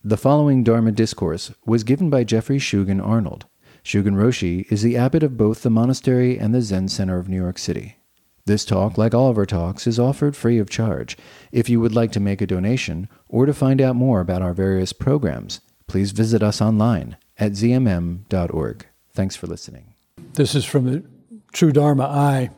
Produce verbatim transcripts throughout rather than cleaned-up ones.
The following Dharma discourse was given by Jeffrey Shugen Arnold. Shugen Roshi is the abbot of both the monastery and the Zen Center of New York City. This talk, like all of our talks, is offered free of charge. If you would like to make a donation or to find out more about our various programs, please visit us online at z m m dot org. Thanks for listening. This is from the True Dharma Eye.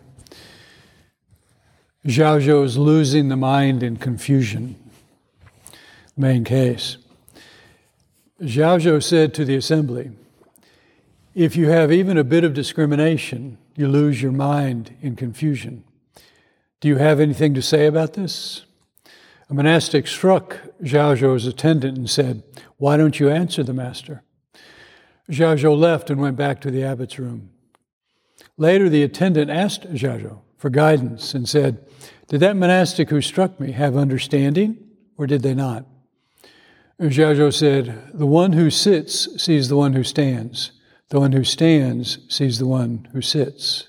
Zhao Zhou is losing the mind in confusion. Main case. Zhao Zhou said to the assembly, "If you have even a bit of discrimination, you lose your mind in confusion. Do you have anything to say about this?" A monastic struck Zhao Zhou's attendant and said, "Why don't you answer the master?" Zhao Zhou left and went back to the abbot's room. Later, the attendant asked Zhao Zhou for guidance and said, "Did that monastic who struck me have understanding, or did they not?" Zhao Zhou said, "The one who sits sees the one who stands. The one who stands sees the one who sits."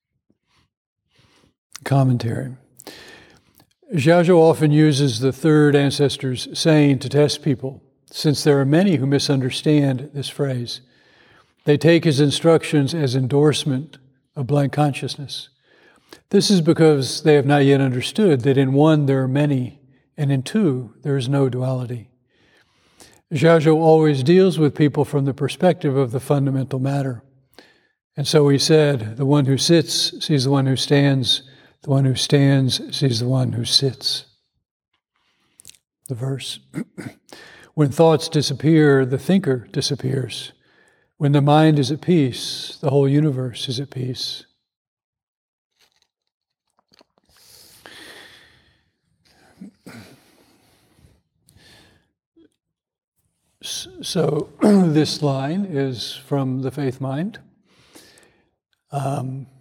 Commentary. Zhao Zhou often uses the third ancestor's saying to test people, since there are many who misunderstand this phrase. They take his instructions as endorsement of blank consciousness. This is because they have not yet understood that in one there are many, and in two there is no duality. Zhao Zhou always deals with people from the perspective of the fundamental matter. And so he said, the one who sits sees the one who stands, the one who stands sees the one who sits. The verse. When thoughts disappear, the thinker disappears. When the mind is at peace, the whole universe is at peace. So this line is from the Faith Mind. Um,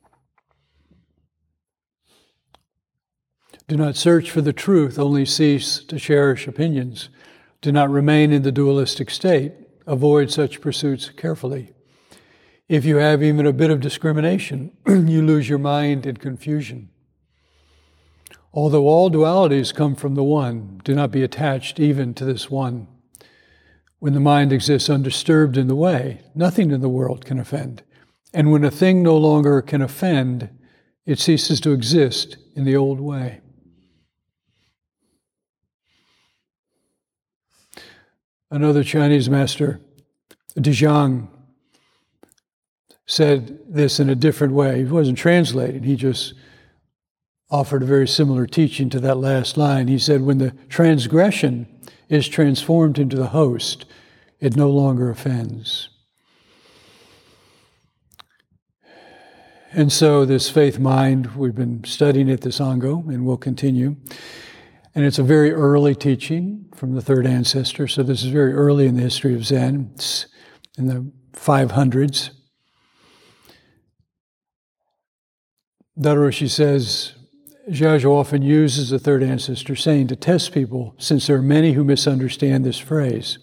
Do not search for the truth, only cease to cherish opinions. Do not remain in the dualistic state. Avoid such pursuits carefully. If you have even a bit of discrimination, you lose your mind in confusion. Although all dualities come from the one, do not be attached even to this one. When the mind exists undisturbed in the way, nothing in the world can offend. And when a thing no longer can offend, it ceases to exist in the old way. Another Chinese master, Dezhang, said this in a different way. He wasn't translating, he just offered a very similar teaching to that last line. He said, when the transgression is transformed into the host, it no longer offends. And so this faith mind, we've been studying it this Sangha, and we'll continue. And it's a very early teaching from the third ancestor, so this is very early in the history of Zen. It's in the five hundreds. Dada Roshi says, Zhao Zhou often uses the third ancestor saying to test people, since there are many who misunderstand this phrase.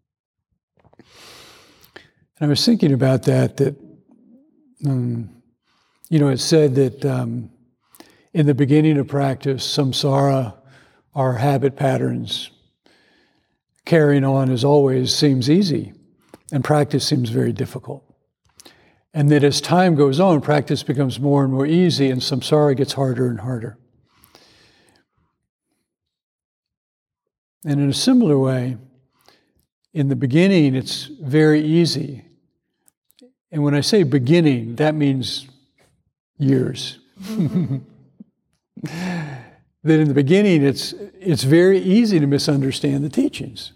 And I was thinking about that, that, um, you know, it's said that um, in the beginning of practice, samsara, our habit patterns, carrying on as always seems easy, and practice seems very difficult. And that as time goes on, practice becomes more and more easy, and samsara gets harder and harder. And in a similar way, in the beginning, it's very easy. And when I say beginning, that means years. That in the beginning, it's it's very easy to misunderstand the teachings.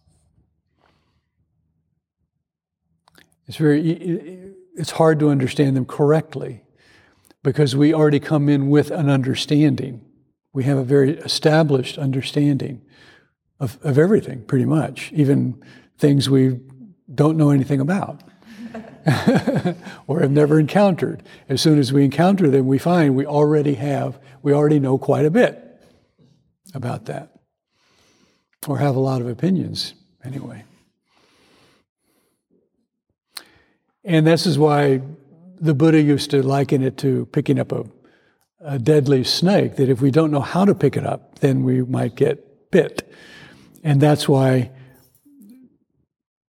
It's very it's hard to understand them correctly because we already come in with an understanding. We have a very established understanding of, of everything, pretty much, even things we don't know anything about or have never encountered. As soon as we encounter them, we find we already have, we already know quite a bit about that, or have a lot of opinions anyway. And this is why the Buddha used to liken it to picking up a, a deadly snake, that if we don't know how to pick it up, then we might get bit. And that's why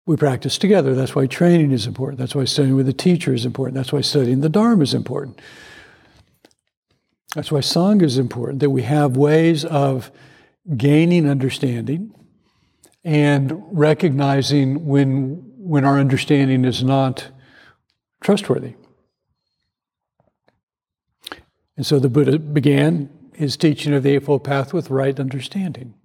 we practice together. That's why training is important. That's why studying with a teacher is important. That's why studying the Dharma is important. That's why Sangha is important, that we have ways of gaining understanding and recognizing when, when our understanding is not trustworthy. And so the Buddha began his teaching of the Eightfold Path with right understanding.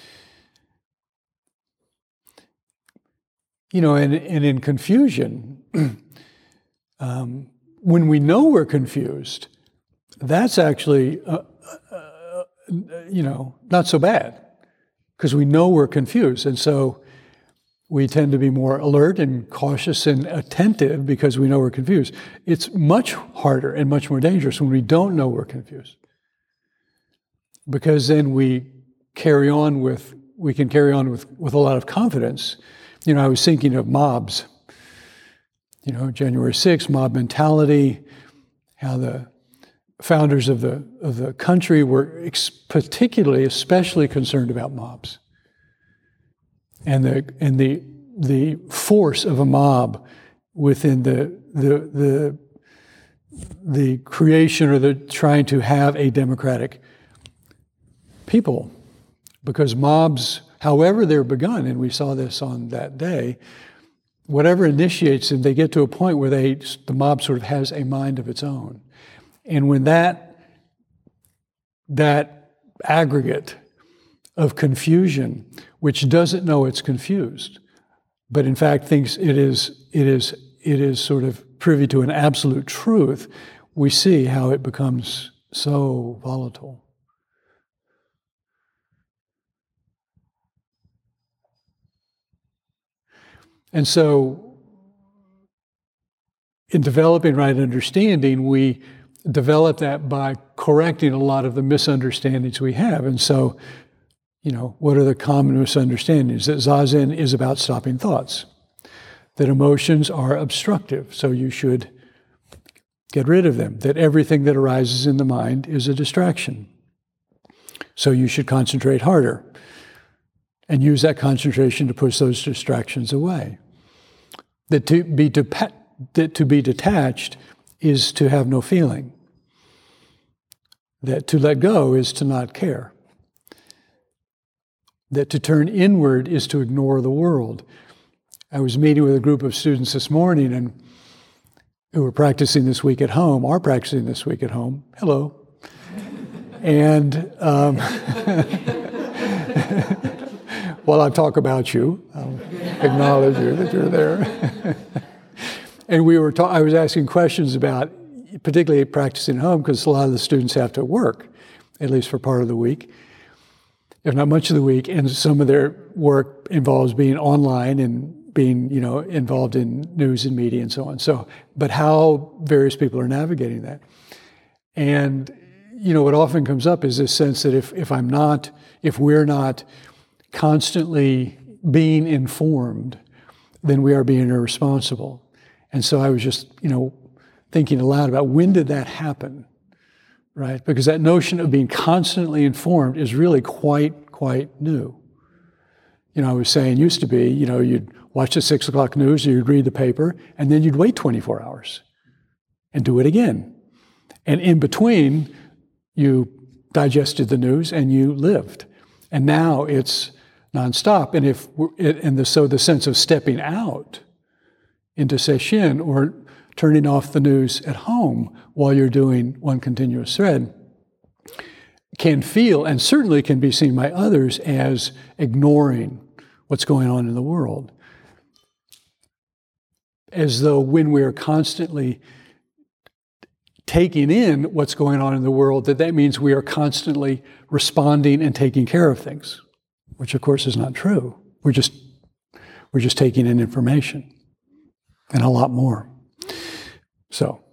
You know, and, and in confusion, um, when we know we're confused, that's actually, uh, uh, uh, you know, not so bad, because we know we're confused. And so we tend to be more alert and cautious and attentive because we know we're confused. It's much harder and much more dangerous when we don't know we're confused. Because then we carry on with, we can carry on with, with a lot of confidence. You know, I was thinking of mobs. You know, January sixth, mob mentality, how the founders of the of the country were ex- particularly, especially concerned about mobs. And the and the the force of a mob within the the the the creation or the trying to have a democratic people, because mobs, however they're begun, and we saw this on that day, whatever initiates them, they get to a point where they the mob sort of has a mind of its own, and when that that aggregate of confusion, which doesn't know it's confused, but in fact thinks it is it is it is sort of privy to an absolute truth, we see how it becomes so volatile. And so, in developing right understanding, we develop that by correcting a lot of the misunderstandings we have. And so, you know, what are the common misunderstandings? That Zazen is about stopping thoughts, that emotions are obstructive, so you should get rid of them, that everything that arises in the mind is a distraction, so you should concentrate harder and use that concentration to push those distractions away. That to be, de- that to be detached is to have no feeling. That to let go is to not care. That to turn inward is to ignore the world. I was meeting with a group of students this morning and who were practicing this week at home, are practicing this week at home. Hello. And um, while I talk about you, I'll acknowledge you that you're there. And we were ta- I was asking questions about, particularly practicing at home, because a lot of the students have to work, at least for part of the week, if not much of the week, and some of their work involves being online and being, you know, involved in news and media and so on. So, but how various people are navigating that. And, you know, what often comes up is this sense that if, if I'm not, if we're not constantly being informed, then we are being irresponsible. And so I was just, you know, thinking aloud about when did that happen, right? Because that notion of being constantly informed is really quite, quite new. You know, I was saying, used to be, you know, you'd watch the six o'clock news, or you'd read the paper, and then you'd wait twenty-four hours and do it again. And in between, you digested the news and you lived. And now it's nonstop. And if and the, so the sense of stepping out into sesshin or turning off the news at home while you're doing one continuous thread can feel, and certainly can be seen by others, as ignoring what's going on in the world. As though when we are constantly taking in what's going on in the world, that that means we are constantly responding and taking care of things, which of course is not true. We're just, we're just taking in information and a lot more. So,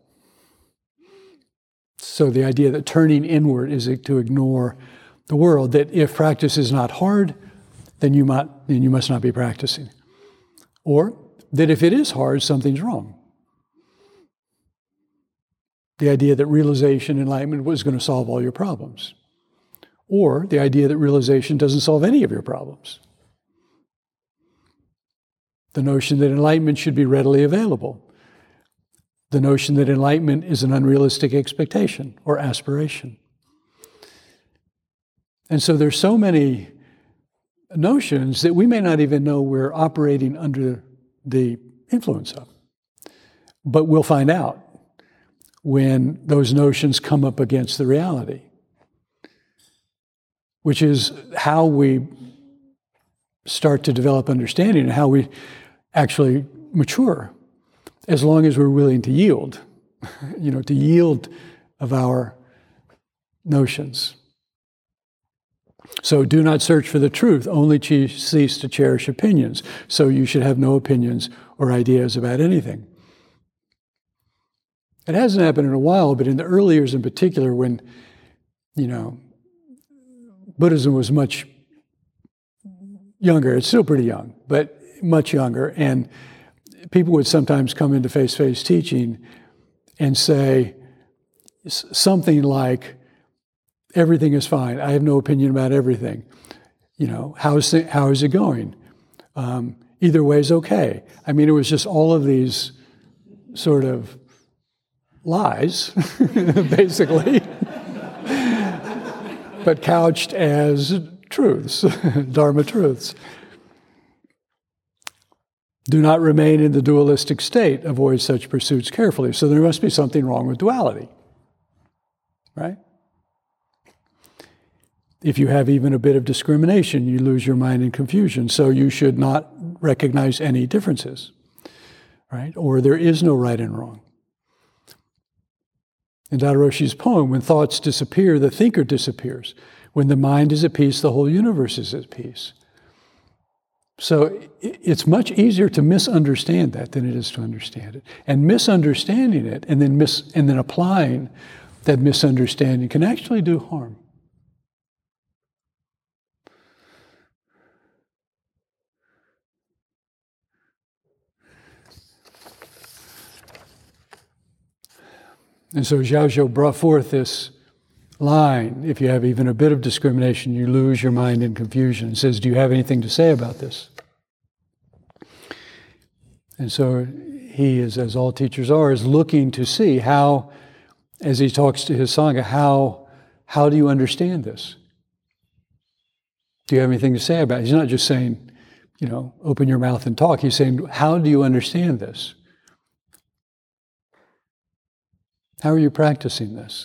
so the idea that turning inward is to ignore the world, that if practice is not hard, then you might, then you must not be practicing. Or that if it is hard, something's wrong. The idea that realization, enlightenment was going to solve all your problems. Or the idea that realization doesn't solve any of your problems. The notion that enlightenment should be readily available. The notion that enlightenment is an unrealistic expectation or aspiration. And so there's so many notions that we may not even know we're operating under the influence of. But we'll find out when those notions come up against the reality, which is how we start to develop understanding and how we actually mature, as long as we're willing to yield, you know, to yield of our notions. So do not search for the truth, only cease to cherish opinions. So you should have no opinions or ideas about anything. It hasn't happened in a while, but in the early years in particular, when, you know, Buddhism was much younger, it's still pretty young, but much younger, and people would sometimes come into face-to-face teaching and say something like, everything is fine, I have no opinion about everything. You know, how is it, how is it going? Um, either way is okay. I mean, it was just all of these sort of lies, basically, but couched as truths, Dharma truths. Do not remain in the dualistic state. Avoid such pursuits carefully. So there must be something wrong with duality, right? If you have even a bit of discrimination, you lose your mind in confusion. So you should not recognize any differences, right? Or there is no right and wrong. In Daido Roshi's poem, when thoughts disappear, the thinker disappears. When the mind is at peace, the whole universe is at peace. So it's much easier to misunderstand that than it is to understand it. And misunderstanding it and then mis- and then applying that misunderstanding can actually do harm. And so Xiaozhou brought forth this line, if you have even a bit of discrimination, you lose your mind in confusion. It says, do you have anything to say about this? And so he is, as all teachers are, is looking to see how, as he talks to his Sangha, how, how do you understand this? Do you have anything to say about it? He's not just saying, you know, open your mouth and talk. He's saying, how do you understand this? How are you practicing this?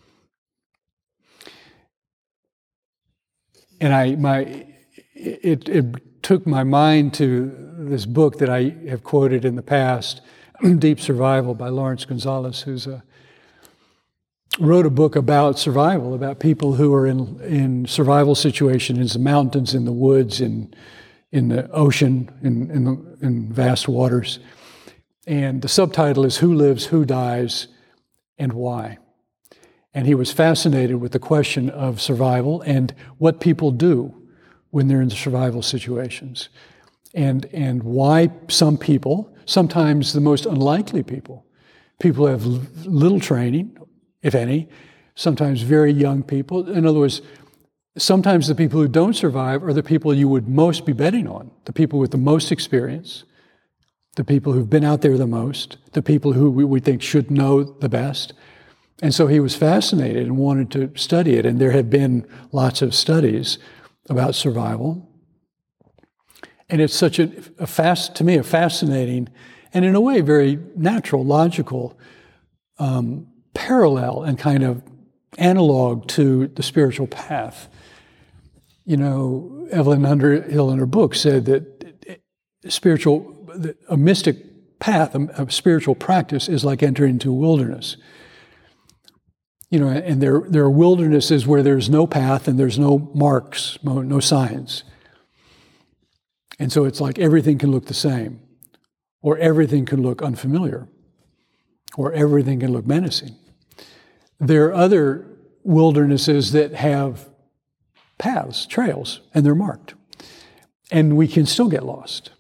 And I, my, it, it took my mind to this book that I have quoted in the past, Deep Survival by Lawrence Gonzalez, who's a, wrote a book about survival, about people who are in, in survival situations in the mountains, in the woods, in, in the ocean, in, in, the, in vast waters. And the subtitle is Who Lives, Who Dies, and Why? And he was fascinated with the question of survival and what people do when they're in survival situations. And, and why some people, sometimes the most unlikely people, people who have little training, if any, sometimes very young people. In other words, sometimes the people who don't survive are the people you would most be betting on, the people with the most experience, the people who've been out there the most, the people who we, we think should know the best. And so he was fascinated and wanted to study it. And there have been lots of studies about survival. And it's such a, a fast, to me, a fascinating and in a way very natural, logical um, parallel and kind of analog to the spiritual path. You know, Evelyn Underhill in her book said that spiritual, a mystic path, a, a spiritual practice is like entering into a wilderness. You know, and there, there are wildernesses where there's no path and there's no marks, no, no signs. And so it's like everything can look the same, or everything can look unfamiliar, or everything can look menacing. There are other wildernesses that have paths, trails, and they're marked. And we can still get lost.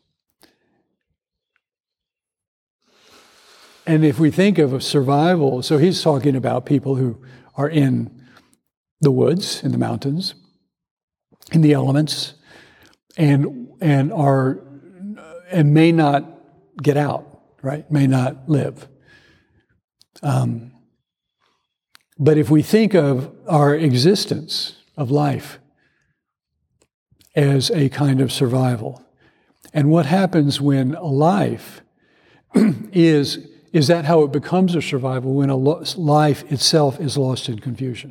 And if we think of a survival, so he's talking about people who are in the woods, in the mountains, in the elements, and and are and may not get out, right? May not live. Um, but if we think of our existence of life as a kind of survival, and what happens when a life is, is that how it becomes a survival, when a lo- life itself is lost in confusion?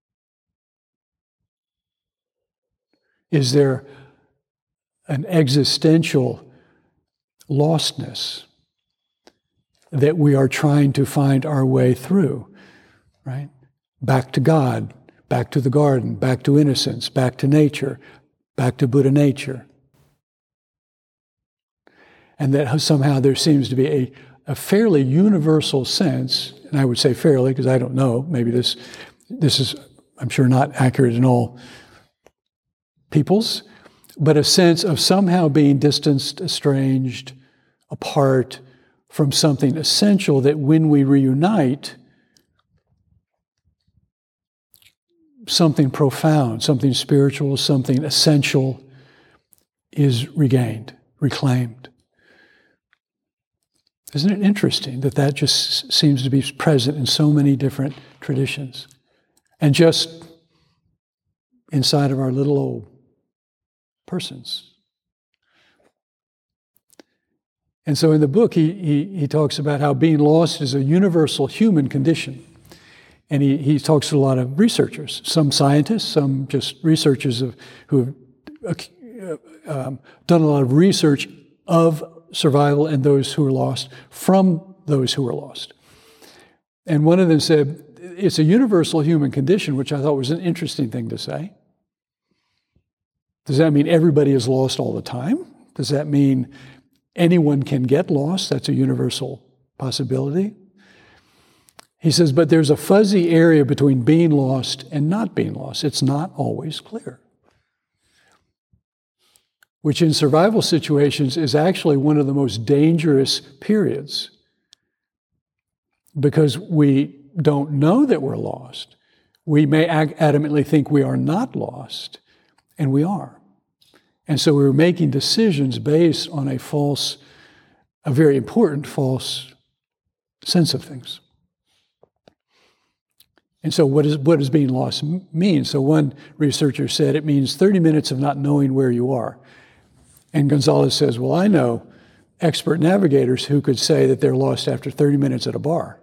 Is there an existential lostness that we are trying to find our way through, right? Back to God, back to the garden, back to innocence, back to nature, back to Buddha nature. And that somehow there seems to be a, a fairly universal sense, and I would say fairly because I don't know, maybe this, this is, I'm sure, not accurate in all peoples, but a sense of somehow being distanced, estranged, apart from something essential that when we reunite, something profound, something spiritual, something essential is regained, reclaimed. Isn't it interesting that that just seems to be present in so many different traditions? And just inside of our little old persons. And so in the book, he, he, he talks about how being lost is a universal human condition. And he, he talks to a lot of researchers, some scientists, some just researchers of, who have uh, um, done a lot of research of survival and those who are lost from those who are lost. And one of them said, it's a universal human condition, which I thought was an interesting thing to say. Does that mean everybody is lost all the time? Does that mean anyone can get lost? That's a universal possibility. He says, but there's a fuzzy area between being lost and not being lost. It's not always clear. Which in survival situations is actually one of the most dangerous periods, because we don't know that we're lost. We may adamantly think we are not lost, and we are. And so we're making decisions based on a false, a very important false sense of things. And so what, is, what does being lost mean? So one researcher said it means thirty minutes of not knowing where you are. And Gonzalez says, well, I know expert navigators who could say that they're lost after thirty minutes at a bar.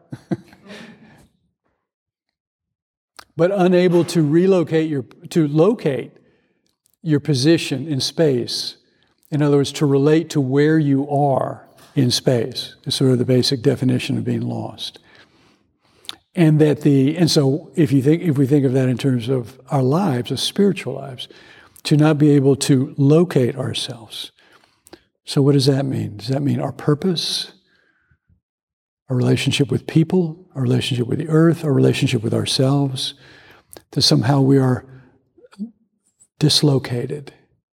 But unable to relocate your, to locate your position in space. In other words, to relate to where you are in space is sort of the basic definition of being lost. And that the, and so if you think, if we think of that in terms of our lives, as spiritual lives, to not be able to locate ourselves. So what does that mean? Does that mean our purpose, our relationship with people, our relationship with the earth, our relationship with ourselves? That somehow we are dislocated,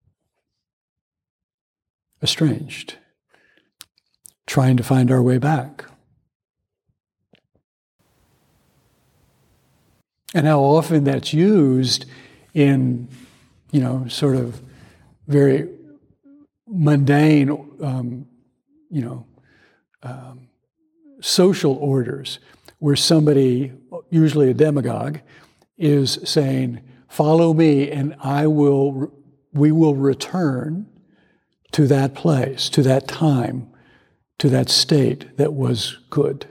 estranged, trying to find our way back. And how often that's used in, you know, sort of very mundane, um, you know, um, social orders, where somebody, usually a demagogue, is saying, follow me and I will, we will return to that place, to that time, to that state that was good.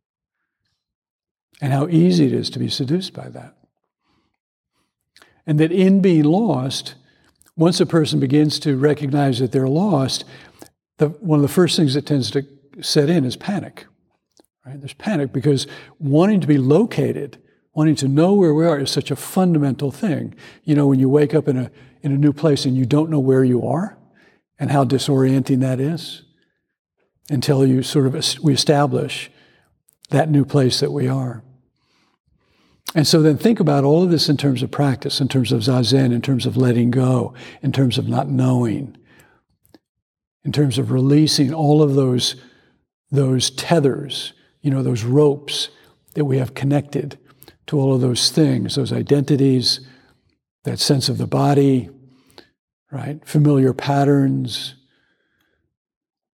And how easy it is to be seduced by that. And that in being lost, once a person begins to recognize that they're lost, the, one of the first things that tends to set in is panic. Right? There's panic because wanting to be located, wanting to know where we are is such a fundamental thing. You know, when you wake up in a in a new place and you don't know where you are and how disorienting that is until you sort of we establish that new place that we are. And so then think about all of this in terms of practice, in terms of zazen, in terms of letting go, in terms of not knowing, in terms of releasing all of those, those tethers, you know, those ropes that we have connected to all of those things, those identities, that sense of the body, right? Familiar patterns,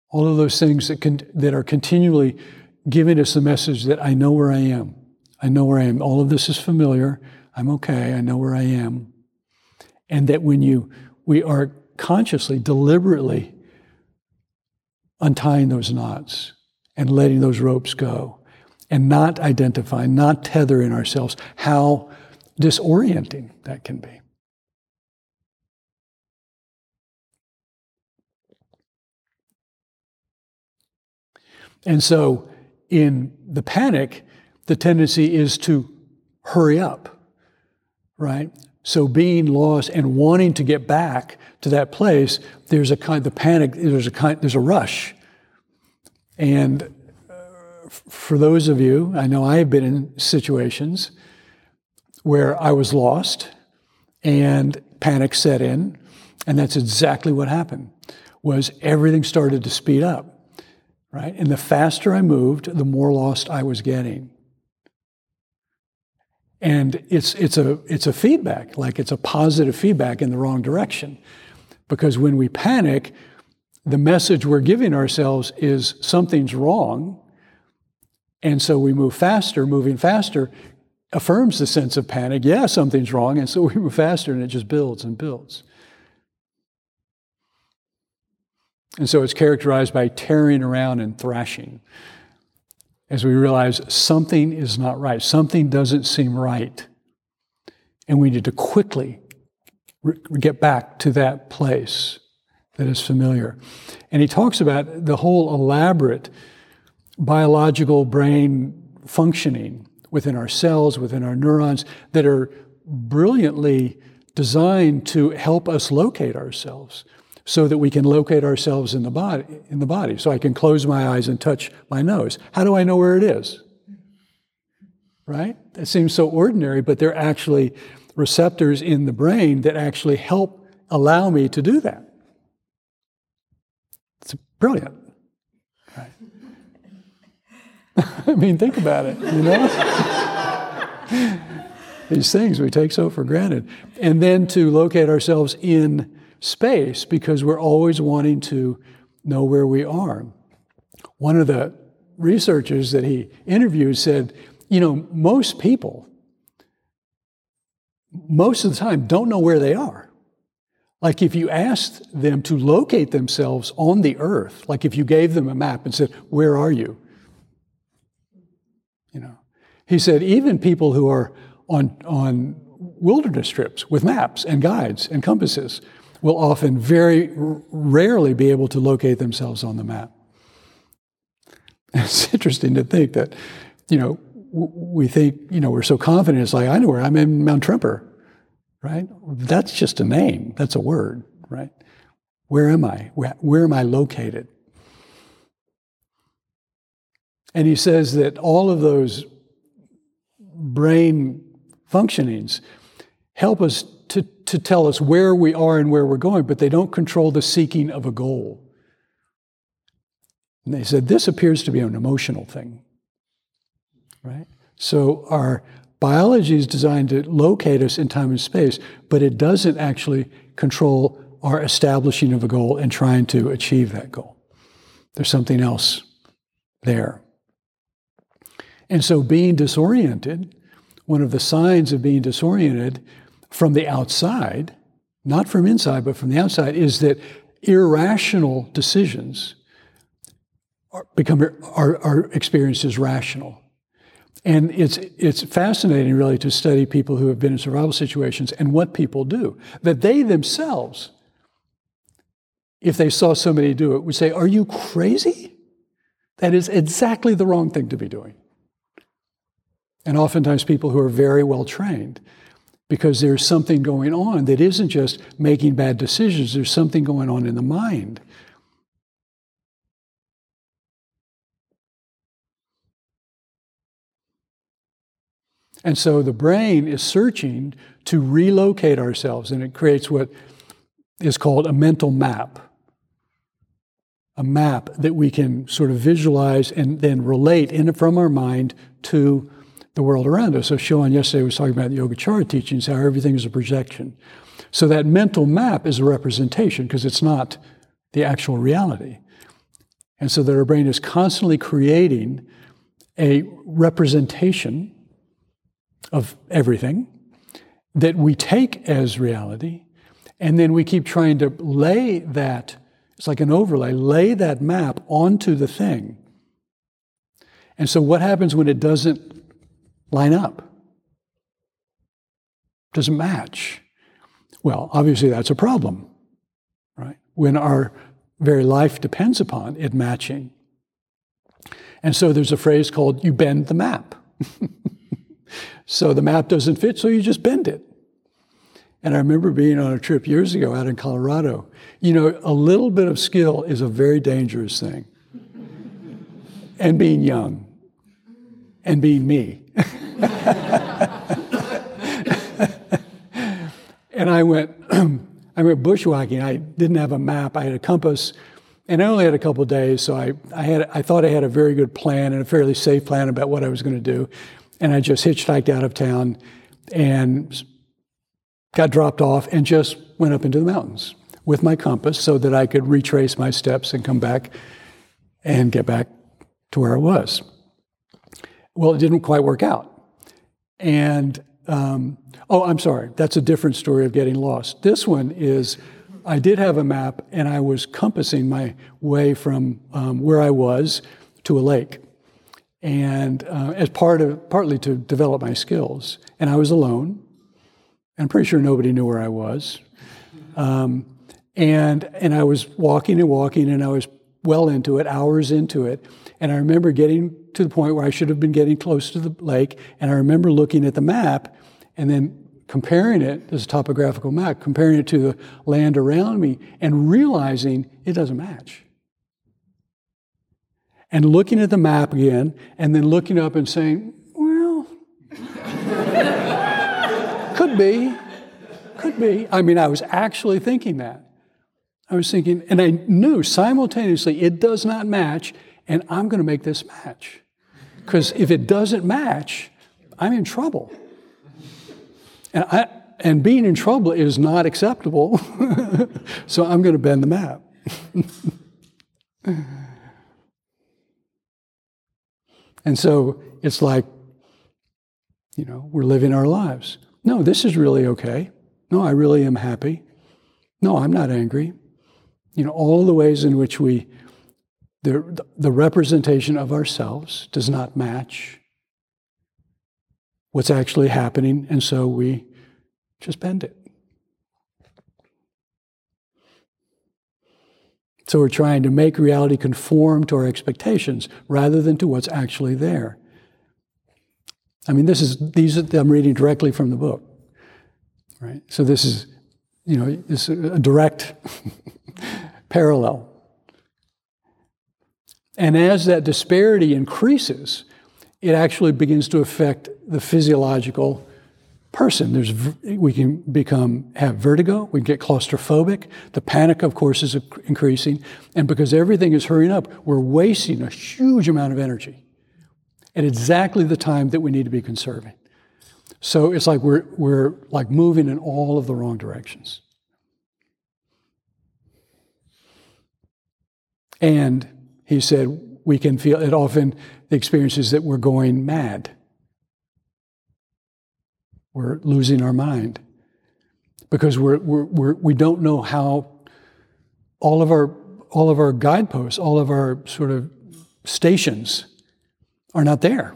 All of those things that, can, that are continually giving us the message that I know where I am. I know where I am. All of this is familiar. I'm okay. I know where I am. And that when you, we are consciously, deliberately untying those knots and letting those ropes go and not identifying, not tethering ourselves, how disorienting that can be. And so in the panic, the tendency is to hurry up, right? So being lost and wanting to get back to that place, there's a kind, the panic, there's a kind, there's a rush. And uh, for those of you, I know I have been in situations where I was lost and panic set in, and that's exactly what happened, was everything started to speed up. Right? And the faster I moved, the more lost I was getting. And it's it's a it's a feedback, like it's a positive feedback in the wrong direction. Because when we panic, the message we're giving ourselves is something's wrong. And so we move faster, moving faster affirms the sense of panic. Yeah, something's wrong. And so we move faster and it just builds and builds. And so it's characterized by tearing around and thrashing as we realize something is not right. Something doesn't seem right. And we need to quickly re- get back to that place that is familiar. And he talks about the whole elaborate biological brain functioning within our cells, within our neurons, that are brilliantly designed to help us locate ourselves, so that we can locate ourselves in the body. In the body. So I can close my eyes and touch my nose. How do I know where it is? Right? It seems so ordinary, but there are actually receptors in the brain that actually help allow me to do that. It's brilliant. Right? I mean, think about it, you know? These things we take so for granted. And then to locate ourselves in space, because we're always wanting to know where we are. One of the researchers that he interviewed said, you know, most people, most of the time, don't know where they are. Like if you asked them to locate themselves on the earth, like if you gave them a map and said, where are you? You know, he said, even people who are on, on wilderness trips with maps and guides and compasses will often very r- rarely be able to locate themselves on the map. It's interesting to think that, you know, w- we think, you know, we're so confident, it's like, I know where I'm in Mount Tremper, right? That's just a name, that's a word, right? Where am I? Where, where am I located? And he says that all of those brain functionings help us to, to tell us where we are and where we're going, but they don't control the seeking of a goal. And they said, this appears to be an emotional thing, right? So our biology is designed to locate us in time and space, but it doesn't actually control our establishing of a goal and trying to achieve that goal. There's something else there. And so being disoriented, one of the signs of being disoriented from the outside, not from inside, but from the outside, is that irrational decisions are, become, are, are experienced as rational. And it's, it's fascinating, really, to study people who have been in survival situations and what people do. That they themselves, if they saw somebody do it, would say, are you crazy? That is exactly the wrong thing to be doing. And oftentimes people who are very well trained, because there's something going on that isn't just making bad decisions, there's something going on in the mind. And so the brain is searching to relocate ourselves, and it creates what is called a mental map. A map that we can sort of visualize and then relate in from our mind to the world around us. So Sean yesterday was talking about the Yogacara teachings, how everything is a projection. So that mental map is a representation because it's not the actual reality. And so that our brain is constantly creating a representation of everything that we take as reality, and then we keep trying to lay that, it's like an overlay, lay that map onto the thing. And so what happens when it doesn't line up? Doesn't match? Well, obviously that's a problem, right? When our very life depends upon it matching. And so there's a phrase called, you bend the map. So the map doesn't fit, so you just bend it. And I remember being on a trip years ago out in Colorado. You know, a little bit of skill is a very dangerous thing. And being young. And being me. And I went, I went bushwhacking. I didn't have a map. I had a compass. And I only had a couple of days, so I, I, had, I thought I had a very good plan and a fairly safe plan about what I was going to do. And I just hitchhiked out of town and got dropped off and just went up into the mountains with my compass so that I could retrace my steps and come back and get back to where I was. Well, it didn't quite work out. And, um, oh, I'm sorry, that's a different story of getting lost. This one is, I did have a map and I was compassing my way from um, where I was to a lake. And uh, as part of, partly to develop my skills. And I was alone. And I'm pretty sure nobody knew where I was. Um, and, and I was walking and walking, and I was well into it, hours into it. And I remember getting to the point where I should have been getting close to the lake. And I remember looking at the map and then comparing it, this topographical map, comparing it to the land around me and realizing it doesn't match. And looking at the map again, and then looking up and saying, well, could be, could be. I mean, I was actually thinking that. I was thinking, and I knew simultaneously it does not match, and I'm going to make this match. Because if it doesn't match, I'm in trouble. And, I, and being in trouble is not acceptable, so I'm going to bend the map. And so it's like, you know, we're living our lives. No, this is really okay. No, I really am happy. No, I'm not angry. You know, all the ways in which we, the, the representation of ourselves does not match what's actually happening, and so we just bend it. So we're trying to make reality conform to our expectations rather than to what's actually there. I mean, this is these are, I'm reading directly from the book, right? So this is, you know, this is a direct parallel. And as that disparity increases, it actually begins to affect the physiological person. There's, we can become, have vertigo, we can get claustrophobic. The panic, of course, is increasing. And because everything is hurrying up, we're wasting a huge amount of energy at exactly the time that we need to be conserving. So it's like we're, we're like moving in all of the wrong directions. And he said, we can feel it often, the experience is that we're going mad. We're losing our mind because we're, we're, we're, we don't know how all of our all of our guideposts, all of our sort of stations are not there.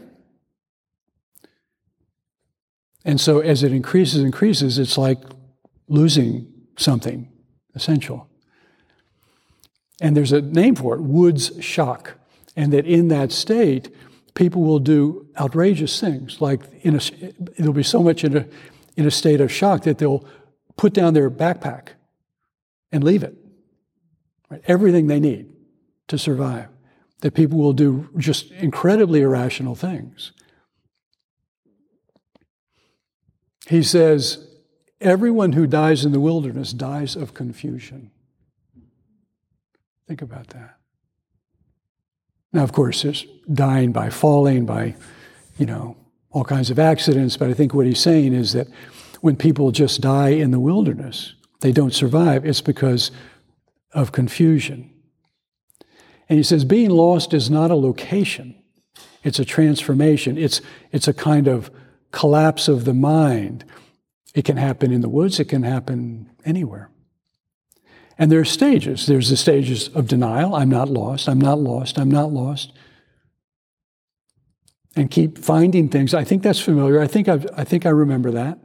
And so as it increases, increases, it's like losing something essential. And there's a name for it, Wood's shock. And that in that state, people will do outrageous things, like in a, it'll be so much in a, in a state of shock that they'll put down their backpack and leave it. Right? Everything they need to survive. That people will do just incredibly irrational things. He says, everyone who dies in the wilderness dies of confusion. Think about that. Now, of course, there's dying by falling, by, you know, all kinds of accidents, but I think what he's saying is that when people just die in the wilderness, they don't survive, it's because of confusion. And he says, being lost is not a location. It's a transformation. It's, it's a kind of collapse of the mind. It can happen in the woods. It can happen anywhere. And there are stages. There's the stages of denial. I'm not lost. I'm not lost. I'm not lost. And keep finding things. I think that's familiar. I think I've, I think I remember that.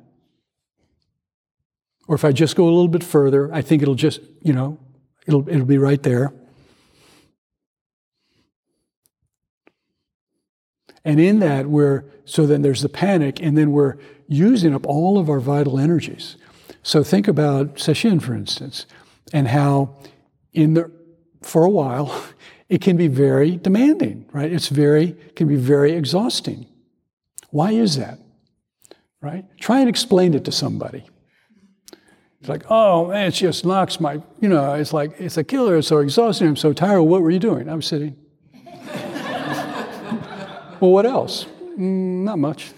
Or if I just go a little bit further, I think it'll just, you know, it'll it'll be right there. And in that, we're, so then there's the panic, and then we're using up all of our vital energies. So think about Sesshin, for instance, and how in the, for a while, it can be very demanding, right? It's very, can be very exhausting. Why is that, right? Try and explain it to somebody. It's like, oh, man, it just knocks my, you know, it's like, it's a killer, it's so exhausting, I'm so tired. What were you doing? I was sitting. Well, what else? Mm, not much.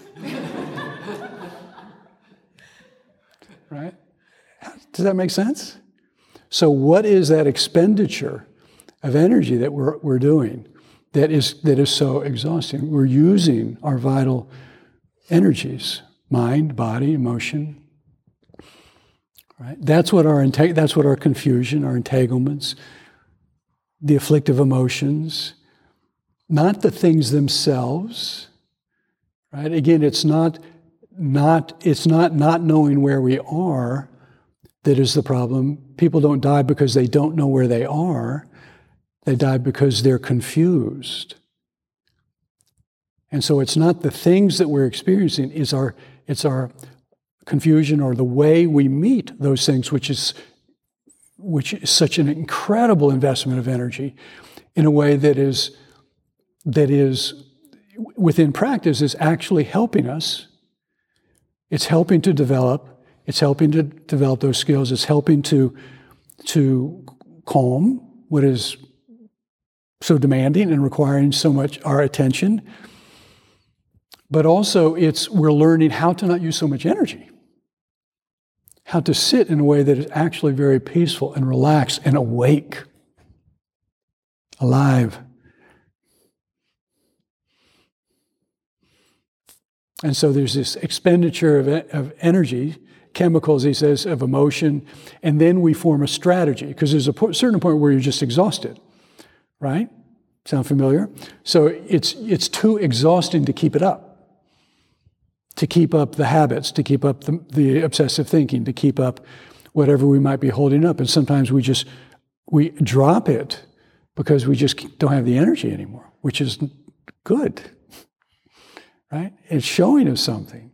Right? Does that make sense? So what is that expenditure of energy that we're, we're doing that is, that is so exhausting? We're using our vital energies, mind, body, emotion. Right? That's what our entag- that's what our confusion, our entanglements, the afflictive emotions, not the things themselves, right? Again, it's not, not, it's not not knowing where we are that is the problem. People don't die because they don't know where they are. They die because they're confused. And so it's not the things that we're experiencing, it's our, it's our confusion or the way we meet those things, which is, which is such an incredible investment of energy in a way that is that is, within practice, is actually helping us. It's helping to develop, it's helping to develop those skills, it's helping to, to calm what is so demanding and requiring so much our attention. But also, it's we're learning how to not use so much energy. How to sit in a way that is actually very peaceful and relaxed and awake, alive. And so there's this expenditure of, of energy, chemicals, he says, of emotion, and then we form a strategy, because there's a po- certain point where you're just exhausted, right? Sound familiar? So it's it's too exhausting to keep it up, to keep up the habits, to keep up the, the obsessive thinking, to keep up whatever we might be holding up. And sometimes we just, we drop it because we just don't have the energy anymore, which is good. Right? It's showing us something.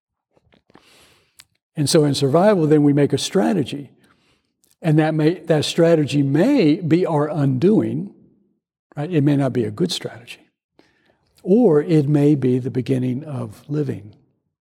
And so in survival, then we make a strategy. And that may that strategy may be our undoing. Right? It may not be a good strategy. Or it may be the beginning of living.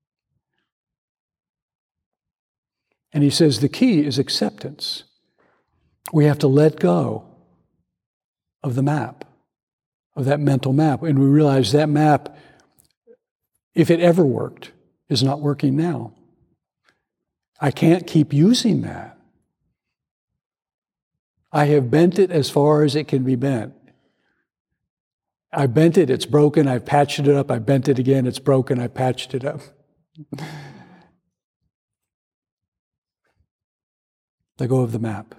And he says the key is acceptance. We have to let go of the map, of that mental map. And we realize that map, if it ever worked, is not working now. I can't keep using that. I have bent it as far as it can be bent. I bent it, it's broken, I've patched it up, I bent it again, it's broken, I patched it up. Let go of the map.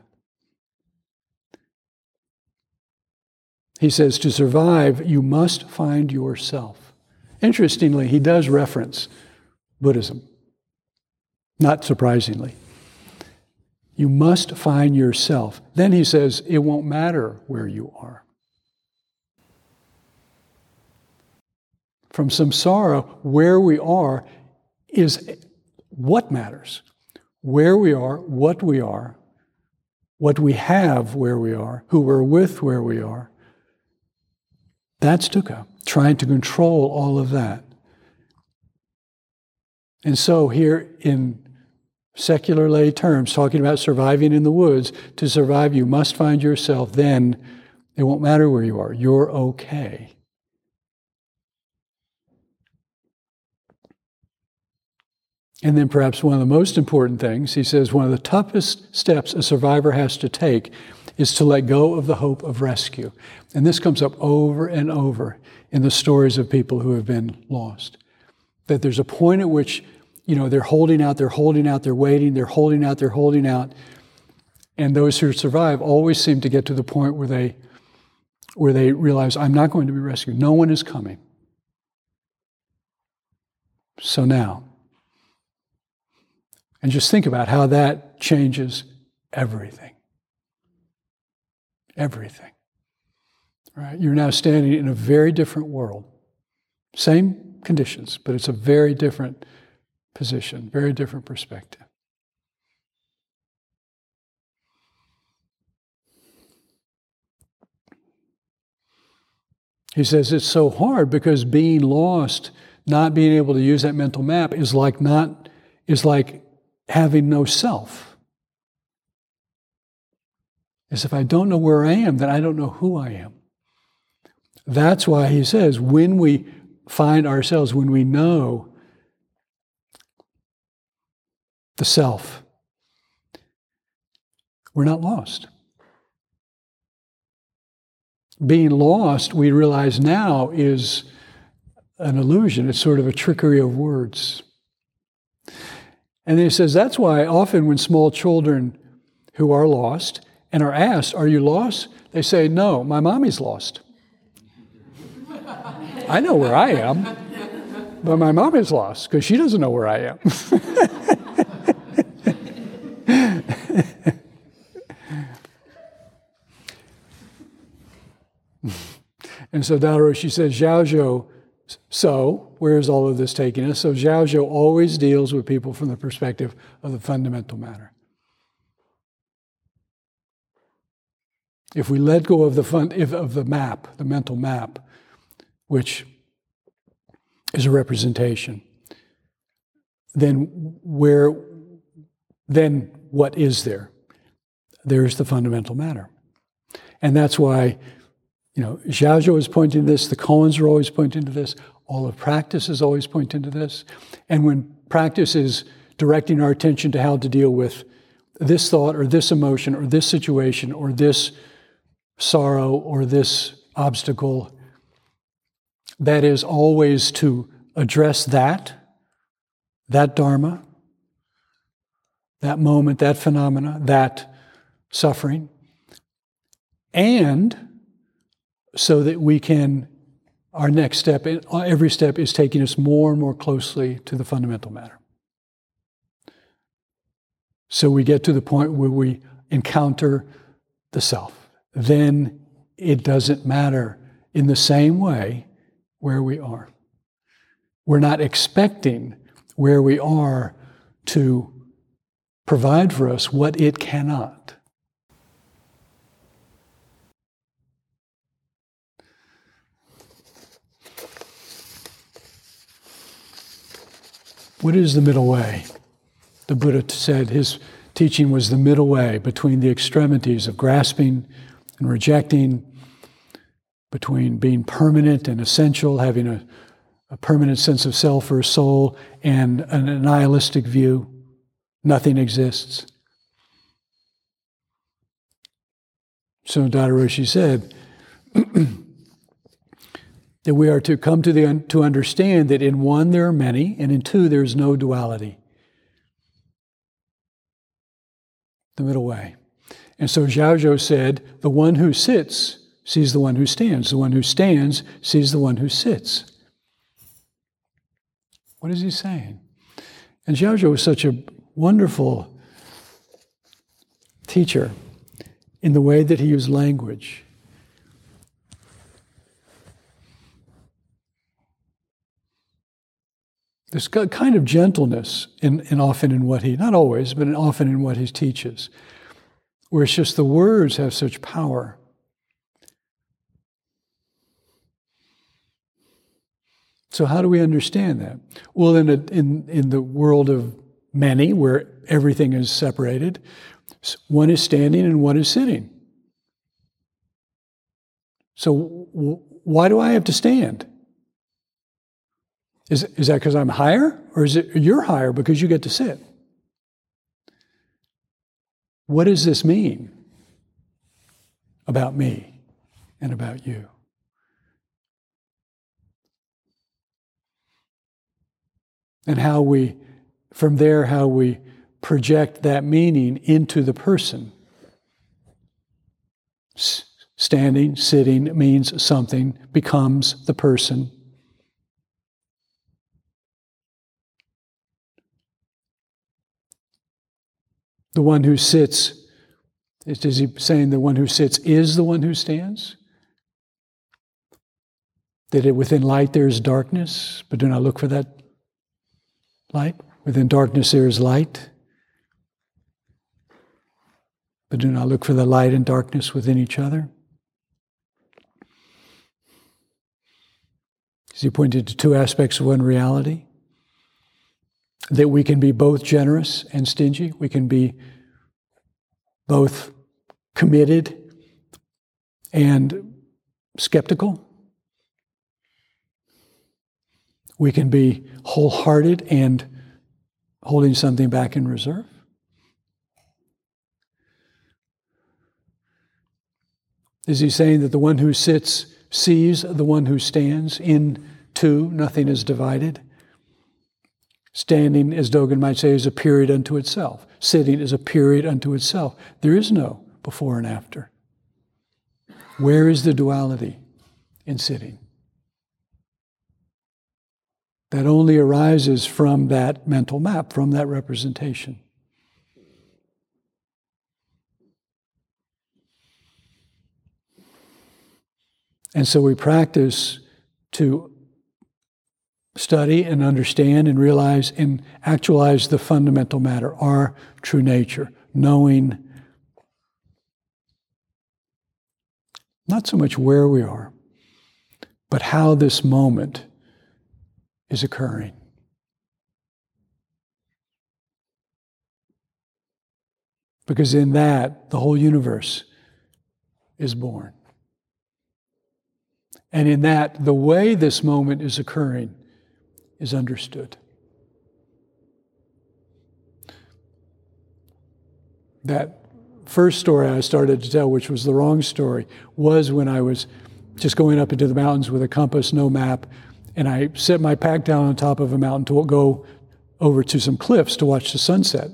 He says, to survive, you must find yourself. Interestingly, he does reference Buddhism. Not surprisingly. You must find yourself. Then he says, it won't matter where you are. From samsara, where we are is what matters. Where we are, what we are, what we have where we are, who we're with where we are. That's dukkha, trying to control all of that. And so here in secular lay terms, talking about surviving in the woods, to survive you must find yourself, then it won't matter where you are, you're okay. And then perhaps one of the most important things, he says one of the toughest steps a survivor has to take is to let go of the hope of rescue. And this comes up over and over in the stories of people who have been lost. That there's a point at which, you know, they're holding out, they're holding out, they're waiting, they're holding out, they're holding out. And those who survive always seem to get to the point where they, where they realize, I'm not going to be rescued. No one is coming. So now, and just think about how that changes everything. Everything. Right? You're now standing in a very different world. Same conditions, but it's a very different position, very different perspective. He says it's so hard because being lost, not being able to use that mental map is like not is like having no self. As if I don't know where I am, then I don't know who I am. That's why he says when we find ourselves, when we know the self, we're not lost. Being lost, we realize now, is an illusion. It's sort of a trickery of words. And then he says that's why often when small children who are lost and are asked, are you lost? They say, no, my mommy's lost. I know where I am, but my mommy's lost because she doesn't know where I am. And so Daido Roshi says, Xiaozhou, so where is all of this taking us? So Xiaozhou always deals with people from the perspective of the fundamental matter. If we let go of the fun, if, of the map, the mental map, which is a representation, then where, then what is there? There's the fundamental matter. And that's why, you know, Xiaozhou is pointing to this, the koans are always pointing to this, all of practice is always pointing to this. And when practice is directing our attention to how to deal with this thought or this emotion or this situation or this sorrow or this obstacle, that is always to address that, that dharma, that moment, that phenomena, that suffering, and so that we can, our next step, every step is taking us more and more closely to the fundamental matter. So we get to the point where we encounter the self. Then it doesn't matter in the same way where we are. We're not expecting where we are to provide for us what it cannot. What is the middle way? The Buddha said his teaching was the middle way between the extremities of grasping and rejecting, between being permanent and essential, having a, a permanent sense of self or soul, and an, a nihilistic view. Nothing exists. So Daido Roshi said that we are to come to the to understand that in one there are many, and in two there is no duality. The middle way. And so Xiaozhou said, the one who sits sees the one who stands. The one who stands sees the one who sits. What is he saying? And Xiaozhou was such a wonderful teacher in the way that he used language. There's a kind of gentleness in, in often in what he, not always, but often in what he teaches, where it's just the words have such power. So how do we understand that? Well, in, a, in, in the world of many, where everything is separated, one is standing and one is sitting. So w- why do I have to stand? Is, is that because I'm higher? Or is it you're higher because you get to sit? What does this mean? about me and about you. And how we, from there, how we project that meaning into the person. S- standing, sitting means something, becomes the person. The one who sits, is he saying the one who sits is the one who stands? That it, within light there is darkness, but do not look for that light. Within darkness there is light, but do not look for the light and darkness within each other. As he pointed to two aspects of one reality, that we can be both generous and stingy. We can be both committed and skeptical. We can be wholehearted and holding something back in reserve. Is he saying that the one who sits sees the one who stands? In two, nothing is divided. Standing, as Dogen might say, is a period unto itself. Sitting is a period unto itself. There is no before and after. Where is the duality in sitting? That only arises from that mental map, from that representation. And so we practice to study and understand and realize and actualize the fundamental matter, our true nature, knowing not so much where we are, but how this moment is occurring. Because in that, the whole universe is born. And in that, the way this moment is occurring is understood. That first story I started to tell, which was the wrong story, was when I was just going up into the mountains with a compass, no map, and I set my pack down on top of a mountain to go over to some cliffs to watch the sunset.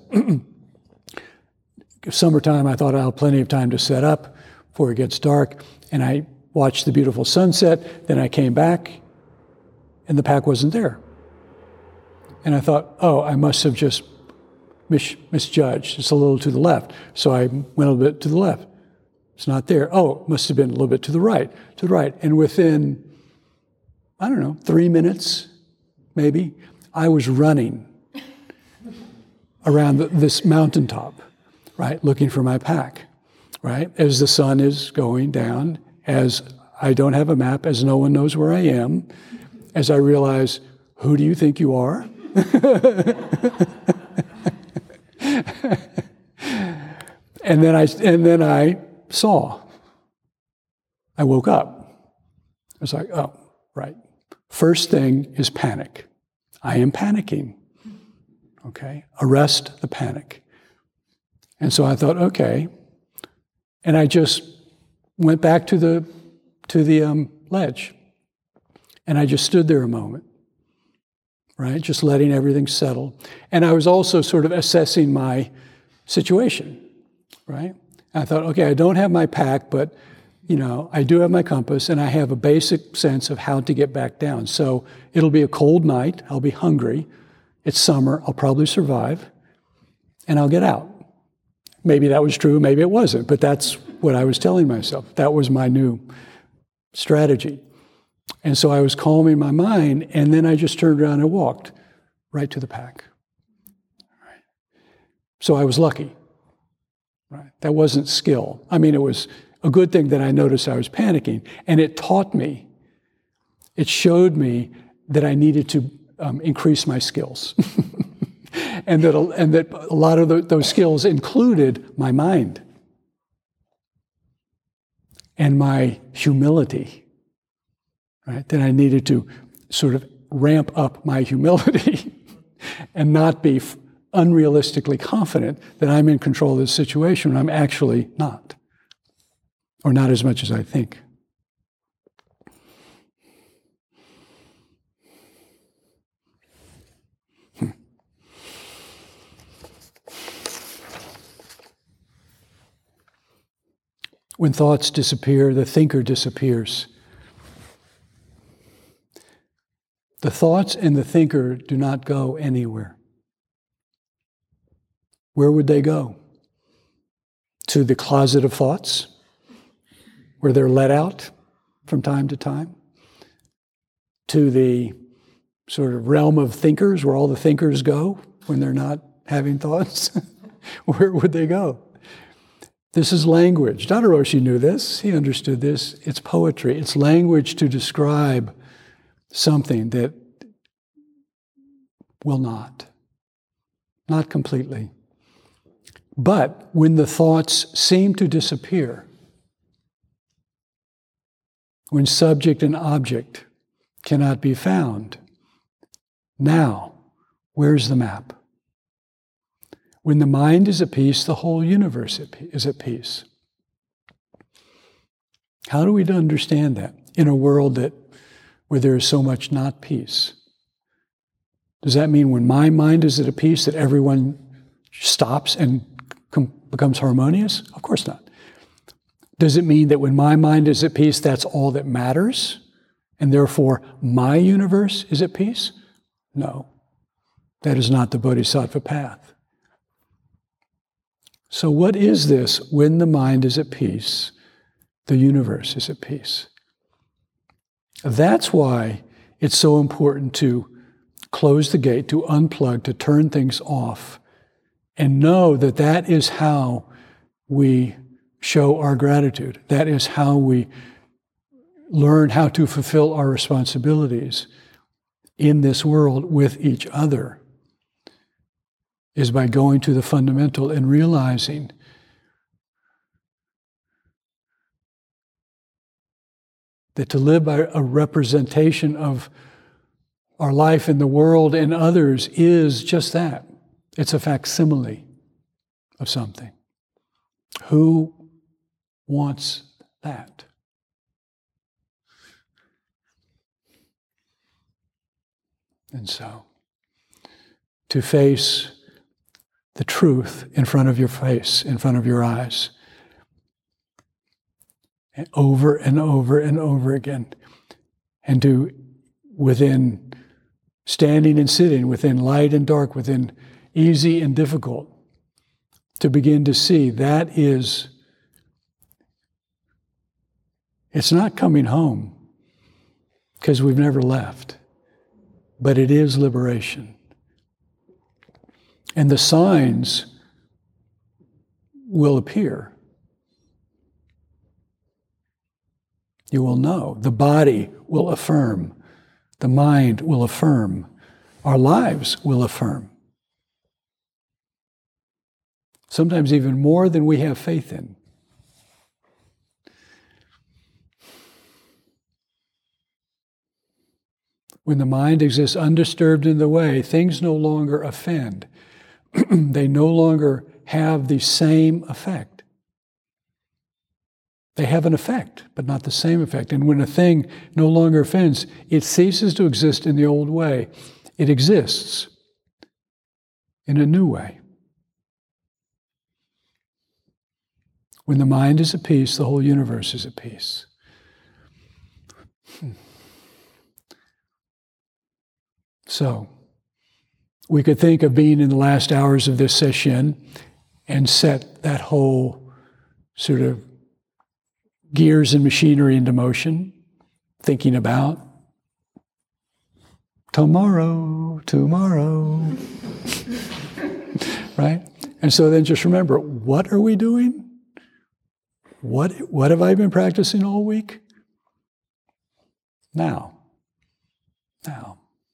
Summertime, I thought I'll have plenty of time to set up before it gets dark, and I watched the beautiful sunset. Then I came back, and the pack wasn't there. And I thought, oh, I must have just mis- misjudged. It's a little to the left. So I went a little bit to the left. It's not there. Oh, it must have been a little bit to the right, to the right. And within, I don't know, three minutes, maybe, I was running around the, this mountaintop, right, looking for my pack, right, as the sun is going down, as I don't have a map, as no one knows where I am, as I realize, who do you think you are? and then I and then I saw. I woke up. I was like, oh, right. First thing is panic. I am panicking. Okay? Arrest the panic. And so I thought, okay. And I just went back to the to the um, ledge. And I just stood there a moment. Right? Just letting everything settle. And I was also sort of assessing my situation, right? And I thought, okay, I don't have my pack, but, you know, I do have my compass, and I have a basic sense of how to get back down. So it'll be a cold night. I'll be hungry. It's summer. I'll probably survive, and I'll get out. Maybe that was true. Maybe it wasn't. But that's what I was telling myself. That was my new strategy. And so I was calming my mind, and then I just turned around and walked right to the pack. Right. So I was lucky. Right. That wasn't skill. I mean, it was a good thing that I noticed I was panicking, and it taught me, it showed me that I needed to um, increase my skills. and, that, and that a lot of the, those skills included my mind and my humility. Right? Then I needed to sort of ramp up my humility and not be f- unrealistically confident that I'm in control of this situation when I'm actually not. or not as much as I think. Hmm. When thoughts disappear, the thinker disappears. The thoughts and the thinker do not go anywhere. Where would they go? To the closet of thoughts, where they're let out from time to time? To the sort of realm of thinkers, where all the thinkers go when they're not having thoughts? Where would they go? This is language. Dada Roshi knew this. He understood this. It's poetry. It's language to describe something that will not. Not completely. But when the thoughts seem to disappear, when subject and object cannot be found, now, where's the map? When the mind is at peace, the whole universe is at peace. How do we understand that in a world that where there is so much not peace? Does that mean when my mind is at a peace that everyone stops and com- becomes harmonious? Of course not. Does it mean that when my mind is at peace, that's all that matters, and therefore my universe is at peace? No. That is not the Bodhisattva path. So what is this when the mind is at peace, the universe is at peace? That's why it's so important to close the gate, to unplug, to turn things off, and know that that is how we show our gratitude. That is how we learn how to fulfill our responsibilities in this world with each other, is by going to the fundamental and realizing that to live by a representation of our life in the world and others is just that. It's a facsimile of something. Who wants that? And so, to face the truth in front of your face, in front of your eyes, and over and over and over again, and to, within standing and sitting, within light and dark, within easy and difficult, to begin to see that is, it's not coming home because we've never left, but it is liberation. And the signs will appear. You will know. The body will affirm. The mind will affirm. Our lives will affirm. Sometimes even more than we have faith in. When the mind exists undisturbed in the way, things no longer offend. They no longer have the same effect. They have an effect, but not the same effect. And when a thing no longer offends, it ceases to exist in the old way. It exists in a new way. When the mind is at peace, the whole universe is at peace. Hmm. So, we could think of being in the last hours of this session and set that whole sort of gears and machinery into motion, thinking about tomorrow, tomorrow, right? And so then just remember, what are we doing? What, what have I been practicing all week? Now. Now.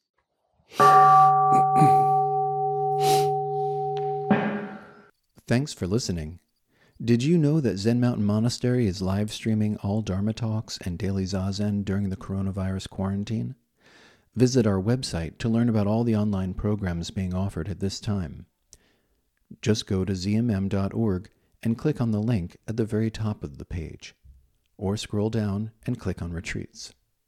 Thanks for listening. Did you know that Zen Mountain Monastery is live streaming all Dharma talks and daily Zazen during the coronavirus quarantine? Visit our website to learn about all the online programs being offered at this time. Just go to z m m dot org and click on the link at the very top of the page. or scroll down and click on Retreats.